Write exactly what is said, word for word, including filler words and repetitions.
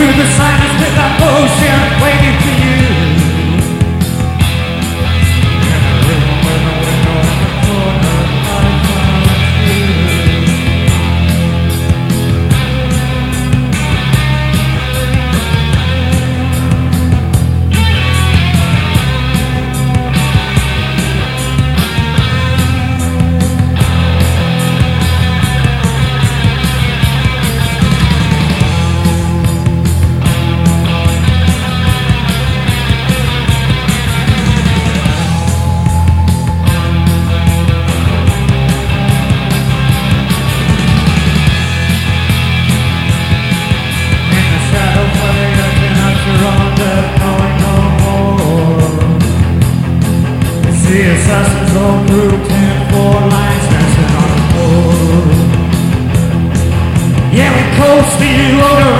through the silence with our motion, waiting for you. And the rhythm with the window in the corner, I found you. The assassins all through ten four lines dancing on the floor. Yeah, we coast to you over